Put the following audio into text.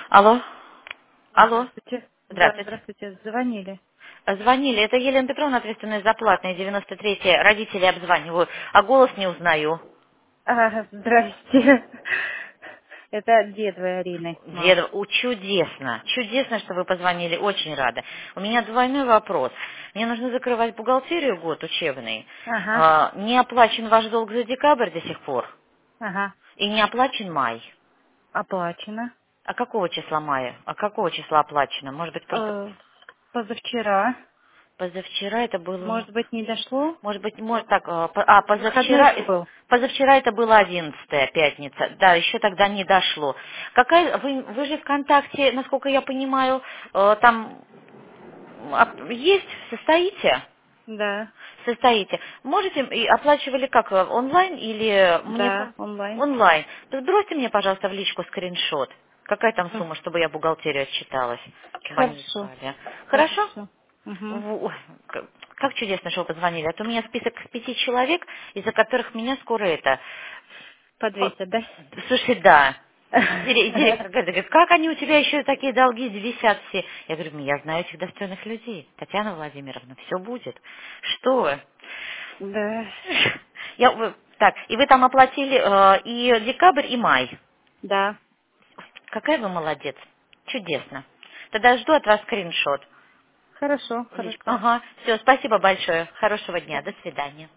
Алло. Алло. Здравствуйте. Да, Здравствуйте. здравствуйте. Звонили. Звонили. Это Елена Петровна, ответственная за платные, 93-е. Родители обзваниваю, а голос не узнаю. Здрасте. Это дед вы Арины, мама. Деда, чудесно. Чудесно, что вы позвонили. Очень рада. У меня двойной вопрос. Мне нужно закрывать бухгалтерию год учебный. Ага, Не оплачен ваш долг за декабрь до сих пор. ага. И не оплачен май. Оплачено. А какого числа мая? А какого числа оплачено? Может быть, просто Позавчера. позавчера это было... Может быть, не дошло? Может быть, может так, Выходной позавчера, же был. позавчера это было 11-я пятница, да, еще тогда не дошло. Вы же ВКонтакте, насколько я понимаю, там есть, состоите? Да, Состоите. Можете, и оплачивали как, онлайн или мне да, онлайн. онлайн? То сбросьте мне, пожалуйста, в личку скриншот. Какая там М, сумма, чтобы я бухгалтерию отчиталась, чтобы они Хорошо, искали. Хорошо? хорошо. Угу. Ой, как чудесно, что вы позвонили. А то у меня список 5 человек, из-за которых меня скоро это... О, Подвесят, да? слушай, да. Директор говорит, как они у тебя еще такие долги висят все? Я говорю, я знаю этих достойных людей. Татьяна Владимировна, все будет. Что вы? Да, Так, и вы там оплатили и декабрь, и май. да. Какая вы молодец. Чудесно. Тогда жду от вас скриншот. Хорошо, Личку. хорошо. Ага, все, спасибо большое. Хорошего дня, Да. до свидания.